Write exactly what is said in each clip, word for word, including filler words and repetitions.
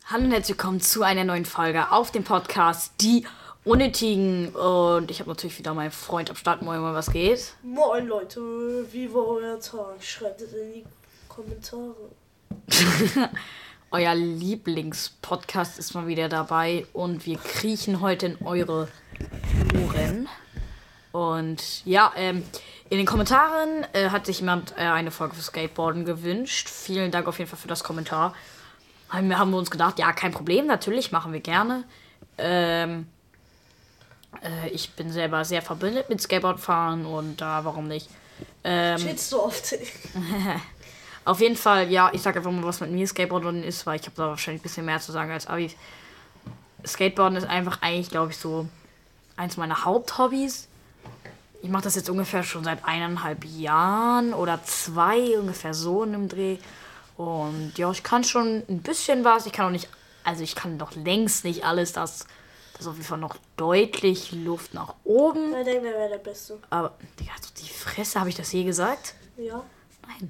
Hallo und herzlich willkommen zu einer neuen Folge auf dem Podcast Die Unnötigen. Und ich habe natürlich wieder meinen Freund am Start. Moin, moin, was geht? Moin Leute, wie war euer Tag? Schreibt es in die Kommentare. Euer Lieblingspodcast ist mal wieder dabei und wir kriechen heute in eure Ohren. Und ja, ähm, in den Kommentaren äh, hat sich jemand äh, eine Folge für Skateboarden gewünscht. Vielen Dank auf jeden Fall für das Kommentar. Wir haben uns gedacht, ja, kein Problem, natürlich, machen wir gerne. Ähm, äh, ich bin selber sehr verbündet mit Skateboardfahren und da, äh, warum nicht? Ähm, Shitst du oft? Auf jeden Fall, ja, ich sag einfach mal, was mit mir Skateboarden ist, weil ich habe da wahrscheinlich ein bisschen mehr zu sagen als Abi. Skateboarden ist einfach eigentlich, glaube ich, so eins meiner Haupthobbys. Ich mache das jetzt ungefähr schon seit eineinhalb Jahren oder zwei, ungefähr so in einem Dreh. Und ja, ich kann schon ein bisschen was. Ich kann auch nicht, also ich kann doch längst nicht alles. Das, das ist auf jeden Fall noch deutlich Luft nach oben. Wer denkt, wer wäre der Beste? Aber, Digga, also die Fresse, habe ich das je gesagt? Ja. Nein.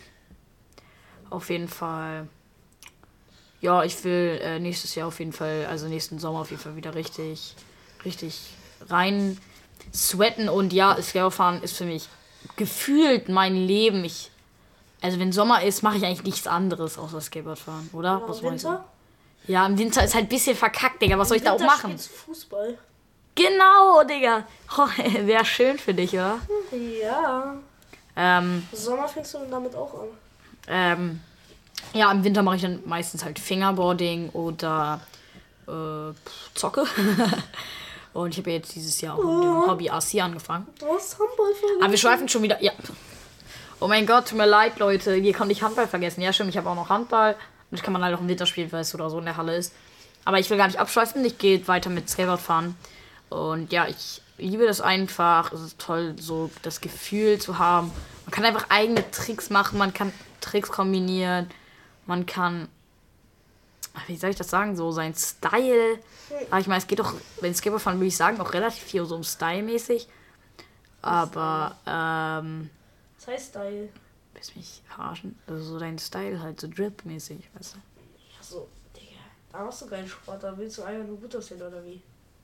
Auf jeden Fall. Ja, ich will äh, nächstes Jahr auf jeden Fall, also nächsten Sommer auf jeden Fall wieder richtig, richtig rein sweaten. Und ja, Skateboardfahren ist für mich gefühlt mein Leben. Ich Also wenn Sommer ist, mache ich eigentlich nichts anderes außer Skateboard fahren, oder? Ja, Was im Winter? Ja, im Winter ist halt ein bisschen verkackt, Digga. Was soll ich da auch machen? Spielst du Fußball. Genau, Digga. Oh, wäre schön für dich, oder? Ja. Ähm, Sommer fängst du damit auch an. ähm, ja, im Winter mache ich dann meistens halt Fingerboarding oder äh, Zocke. Und ich habe ja jetzt dieses Jahr auch mit dem Hobby A C angefangen. Du hast Handball vergessen. Aber wir schweifen schon wieder. Ja. Oh mein Gott, tut mir leid, Leute. Hier konnte ich Handball vergessen. Ja, stimmt, ich habe auch noch Handball. Und das kann man halt auch im Winter spielen, weil es oder so in der Halle ist. Aber ich will gar nicht abschweifen. Ich gehe weiter mit Skateboard fahren. Und ja, ich liebe das einfach. Es ist toll, so das Gefühl zu haben. Man kann einfach eigene Tricks machen. Man kann Tricks kombinieren. Man kann, wie soll ich das sagen, so sein Style. Aber ich meine, es geht doch, wenn Skateboard fahren, würde ich sagen, auch relativ viel so um Style-mäßig. Aber, ähm... Das heißt Style. Willst du mich verarschen? Also so dein Style halt, so Drip-mäßig, weißt du? Achso, Digga. Da machst du keinen Sport, da willst du einfach nur gut aussehen, oder wie?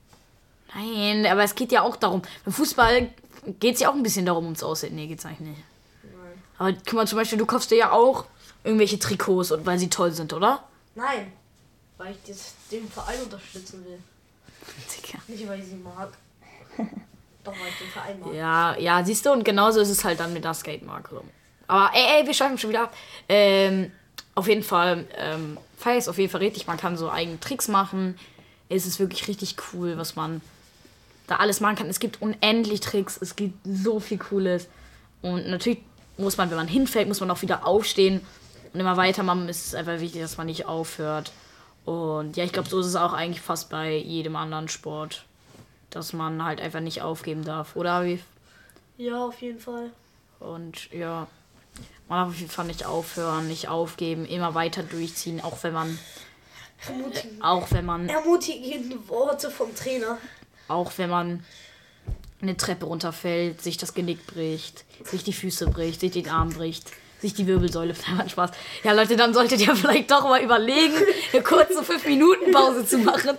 Nein, aber es geht ja auch darum. Beim Fußball geht es ja auch ein bisschen darum, ums Aussehen. Nee, geht's eigentlich nicht. Nein. Aber guck mal, zum Beispiel, du kaufst dir ja auch irgendwelche Trikots, und weil sie toll sind, oder? Nein. Weil ich das, den Verein unterstützen will. Digga. Nicht, weil ich sie mag. Doch, weil ich den Verein mag. Ja, ja, siehst du, und genauso ist es halt dann mit der Skate-Marke. Aber ey, ey, wir schweifen schon wieder ab. Ähm, auf jeden Fall, ähm, feier ist auf jeden Fall richtig. Man kann so eigene Tricks machen. Es ist wirklich richtig cool, was man da alles machen kann. Es gibt unendlich Tricks, es gibt so viel Cooles. Und natürlich muss man, wenn man hinfällt, muss man auch wieder aufstehen und immer weitermachen. Es ist einfach wichtig, dass man nicht aufhört. Und ja, ich glaube, so ist es auch eigentlich fast bei jedem anderen Sport, dass man halt einfach nicht aufgeben darf, oder Aviv? Ja, auf jeden Fall. Und ja, man darf auf jeden Fall nicht aufhören, nicht aufgeben, immer weiter durchziehen, auch wenn man, äh, auch wenn man, Ermutigende Worte vom Trainer. auch wenn man eine Treppe runterfällt, sich das Genick bricht, sich die Füße bricht, sich den Arm bricht, sich die Wirbelsäule, hat Spaß. Ja, Leute, dann solltet ihr vielleicht doch mal überlegen, eine kurze fünf Minuten Pause zu machen.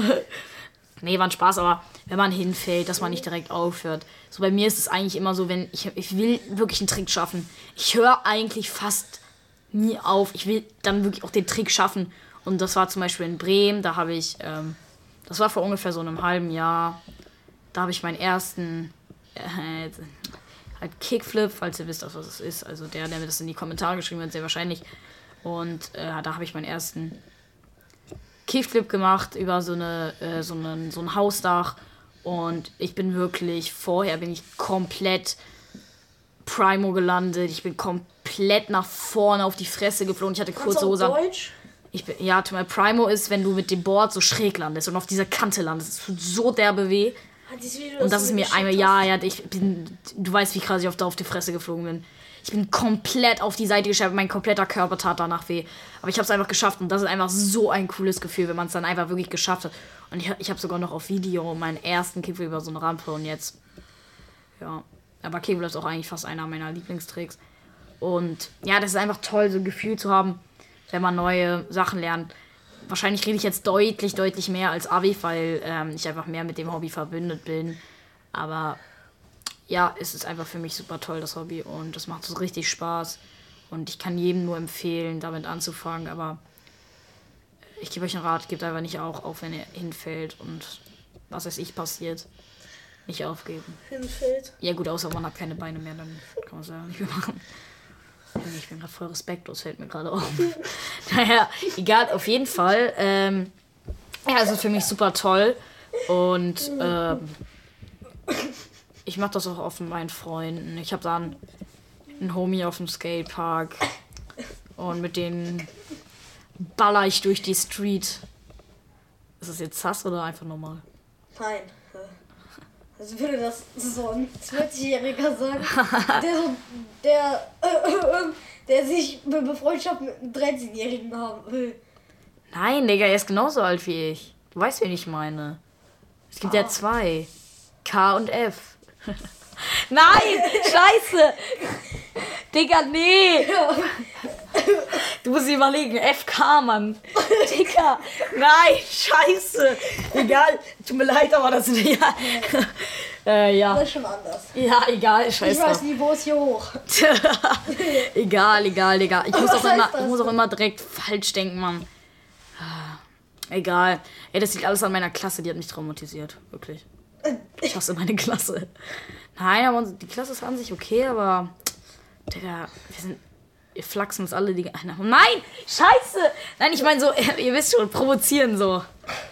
Nee, war ein Spaß, aber wenn man hinfällt, dass man nicht direkt aufhört. So bei mir ist es eigentlich immer so, wenn ich, ich will wirklich einen Trick schaffen. Ich höre eigentlich fast nie auf. Ich will dann wirklich auch den Trick schaffen. Und das war zum Beispiel in Bremen, da habe ich, ähm, das war vor ungefähr so einem halben Jahr, da habe ich meinen ersten äh, halt Kickflip, falls ihr wisst, was es ist. Also der, der mir das in die Kommentare geschrieben hat, sehr wahrscheinlich. Und äh, da habe ich meinen ersten Kickflip gemacht über so eine äh, so einen so ein Hausdach und ich bin wirklich vorher bin ich komplett Primo gelandet, ich bin komplett nach vorne auf die Fresse geflogen, ich hatte kurze Hose an. Deutsch? Ich bin ja, tu mal, Primo ist, wenn du mit dem Board so schräg landest und auf dieser Kante landest, das tut so derbe weh. Ah, dieses Video, Und das du ist mir mir einmal geschickt ja, hast. ja, ich bin du weißt, wie krass ich auf da auf die Fresse geflogen bin. Ich bin komplett auf die Seite gestellt, mein kompletter Körper tat danach weh. Aber ich habe es einfach geschafft und das ist einfach so ein cooles Gefühl, wenn man es dann einfach wirklich geschafft hat. Und ich, ich habe sogar noch auf Video meinen ersten Kickflip über so eine Rampe und jetzt, ja. Aber Kickflip ist auch eigentlich fast einer meiner Lieblingstricks. Und ja, das ist einfach toll, so ein Gefühl zu haben, wenn man neue Sachen lernt. wahrscheinlich rede ich jetzt deutlich, deutlich mehr als Abi, weil ähm, ich einfach mehr mit dem Hobby verbündet bin. Aber ja, es ist einfach für mich super toll, das Hobby. Und das macht so richtig Spaß. Und ich kann jedem nur empfehlen, damit anzufangen. Aber ich gebe euch einen Rat, gebt einfach nicht auch auf, wenn ihr hinfällt und was weiß ich passiert. Nicht aufgeben. Hinfällt. Ja gut, außer man hat keine Beine mehr, dann kann man es ja nicht mehr machen. Ich bin gerade voll respektlos, fällt mir gerade auf. Naja, egal, auf jeden Fall. Ähm, ja, es ist für mich super toll. Und ähm, ich mache das auch oft mit meinen Freunden. Ich habe dann einen Homie auf dem Skatepark. Und mit denen baller ich durch die Street. Ist das jetzt Sass oder einfach normal? Nein. Also würde das so ein zwölfjähriger sagen, der so, der, äh, der sich eine Befreundschaft mit einem dreizehnjährigen haben will. Nein, Digga, er ist genauso alt wie ich. Du weißt, wen ich meine. Es gibt ah. ja zwei. K und F. Nein, scheiße. Digga, nee. Du musst dir überlegen, F K, Mann. Digga, nein, scheiße. Egal, tut mir leid, aber das ist ja. äh, ja. Das ist schon anders. Ja, egal, scheiße. Ich weiß, Niveau ist hier hoch. egal, egal, egal. Ich muss, auch immer, ich muss auch immer direkt falsch denken, Mann. Egal. Ey, das liegt alles an meiner Klasse, die hat mich traumatisiert. Wirklich. Ich hasse meine Klasse. Nein, aber die Klasse ist an sich okay, aber. Digga, wir sind. Wir flachsen uns alle die. Nein! Scheiße! Nein, ich meine so, ihr wisst schon, provozieren so.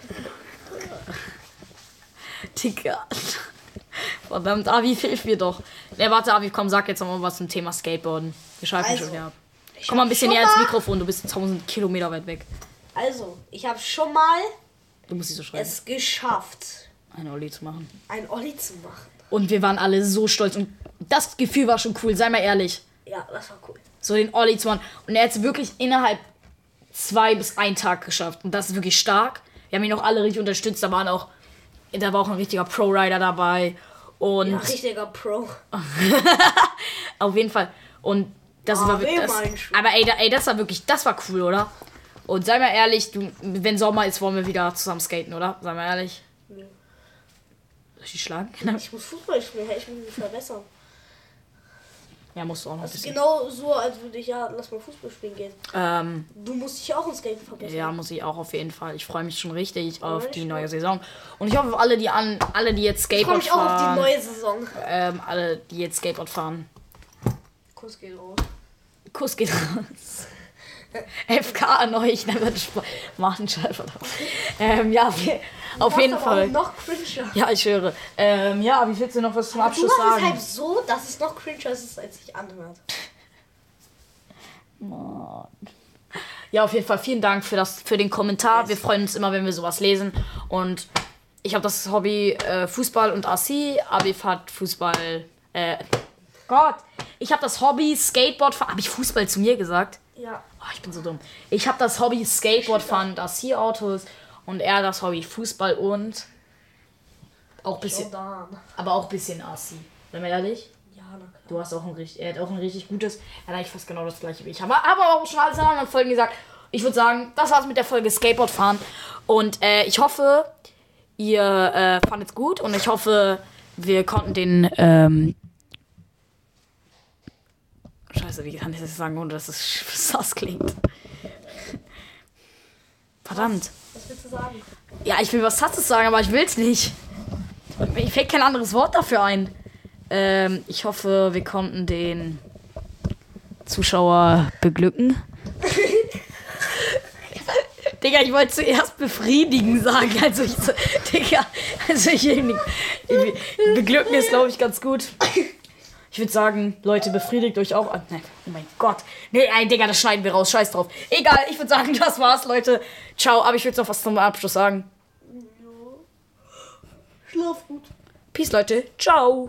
Digga. Verdammt, Avi, hilf mir doch. Ne, warte, Avi, komm, sag jetzt noch mal was zum Thema Skateboarden. Wir schreiben also, schon wieder ab. Komm mal ein bisschen näher ins Mikrofon, du bist tausend Kilometer weit weg. Also, ich habe schon mal du musst so schreiben. es geschafft, einen Olli zu machen. Einen Olli zu machen. Und wir waren alle so stolz und das Gefühl war schon cool, sei mal ehrlich. Ja, das war cool. So den Olli zu machen. Und er hat es wirklich innerhalb zwei bis ein Tag geschafft. Und das ist wirklich stark. Wir haben ihn auch alle richtig unterstützt. Da waren auch, da war auch ein richtiger Pro-Rider dabei. Und ja, richtiger Pro. auf jeden Fall. Und das ah, war wirklich. Das, aber ey, da, ey, das war wirklich, das war cool, oder? Und sei mal ehrlich, du, wenn Sommer ist, wollen wir wieder zusammen skaten, oder? Sei mal ehrlich. Ja. Soll ich die schlagen? Ich muss Fußball spielen, ich muss mich verbessern. Ja, musst du auch noch das ein bisschen. Ist genau so, als würde ich, ja, lass mal Fußball spielen gehen. Ähm, du musst dich auch ins Skaten verbessern. Ja, muss ich auch auf jeden Fall. Ich freue mich schon richtig auf ja, die neue Saison. Und ich hoffe, alle, die an, alle, die jetzt Skateboard fahren. Ich freue mich auch auf die neue Saison. Ähm, alle, die jetzt Skateboard fahren. Kuss geht raus. Kuss geht raus. F K an euch, dann wird Spaß machen, scheiße. Ähm, ja, auf jeden Fall. Noch cringer. Ja, ich höre. Ähm, ja, wie willst du noch was zum aber Abschluss du sagen? Du es halt so, dass es noch cringer ist, als sich anhört. Mann. Ja, auf jeden Fall vielen Dank für, das, für den Kommentar. Wir freuen uns immer, wenn wir sowas lesen. Und ich habe das Hobby äh, Fußball und A C. Abi hat Fußball. Äh, Gott. Ich habe das Hobby Skateboard fahren. Habe ich Fußball zu mir gesagt? Ja. Oh, ich bin so dumm. Ich habe das Hobby Skateboard fahren, A C-Autos. Und er das Hobby Fußball und. Auch ein bisschen. Aber auch ein bisschen A C. Seien wir ehrlich? Ja, na klar. Du hast auch ein richtig, er hat auch ein richtig gutes, er hat eigentlich fast genau das gleiche wie ich. Aber, aber auch schon alles in anderen Folgen gesagt. Ich würde sagen, das war's mit der Folge Skateboard fahren. Und äh, ich hoffe, ihr äh, fandet es gut und ich hoffe, wir konnten den, ähm Scheiße, wie kann ich das sagen, ohne dass es sass klingt? Verdammt. Was, was willst du sagen? Ja, ich will was Sasses sagen, aber ich will's nicht. Mir fällt kein anderes Wort dafür ein. Ähm, ich hoffe, wir konnten den Zuschauer beglücken. Digga, ich wollte zuerst befriedigen sagen. Also ich so, Digga, also ich, ich beglücken ist, glaube ich, ganz gut. Ich würde sagen, Leute, befriedigt euch auch. Nein, oh mein Gott. Nee, ey, Digga, das schneiden wir raus. Scheiß drauf. Egal, ich würde sagen, das war's, Leute. Ciao, aber ich würde noch was zum Abschluss sagen. Schlaf gut. Peace, Leute. Ciao.